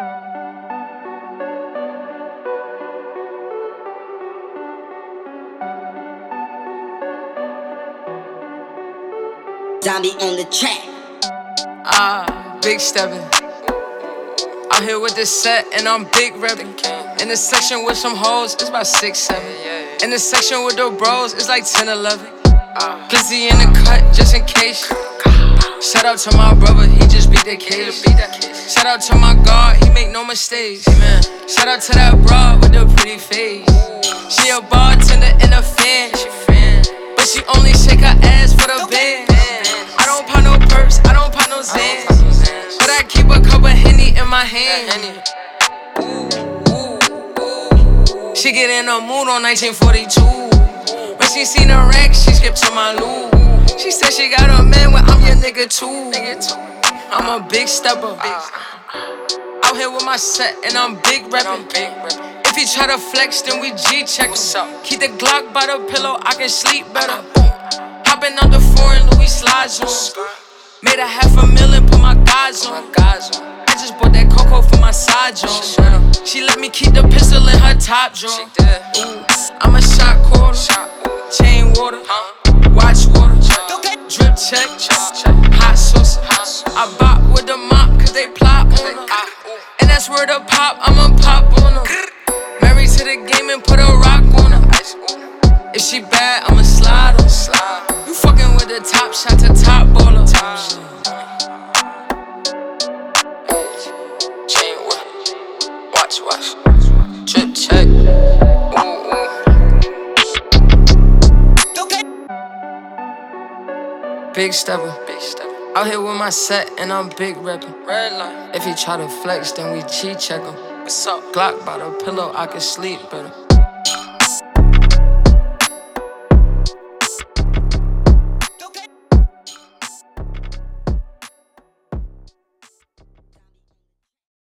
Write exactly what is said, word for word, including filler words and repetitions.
Zombie on the track. Ah, big steppin'. Out here with this set and I'm big reppin'. In the section with some hoes, it's about six, seven. In the section with the bros, it's like ten, eleven. Glizzy in the cut, just in case. Shout out to my brother, he just beat that case. Shout out to my God, he make no mistakes. Shout out to that broad with the pretty face. She a bartender in a fan, but she only shake her ass for the band. I don't pop no perks, I don't pop no Zans, but I keep a cup of Henny in my hand. She get in a mood on nineteen forty-two. When she seen a rack, she skipped to my loot. She said she got a man when I'm your nigga too. I'm a big stepper. Out here with my set and I'm big reppin'. If he try to flex, then we G-check him. Keep the Glock by the pillow, I can sleep better. Hopping out the foreign Louis slides on. Made a half a million, put my guys on. I just bought that cocoa for my side joint. She let me keep the pistol in her top drawer. Ooh, I'm a shot caller, chain water, watch water, drip check, hot sauce. I bop with the mop cause they plot on her. And that's where the pop, I'ma pop on her. Married to the game and put a rock on her. If she bad, I'ma slide on her. You fucking with the top shot to top baller. Chain water, watch, watch, drip check. Big stepper, big stepper. Out here with my set and I'm big reppin'. Red line. If he try to flex, then we G check him. What's up? Glock by the pillow, I can sleep better.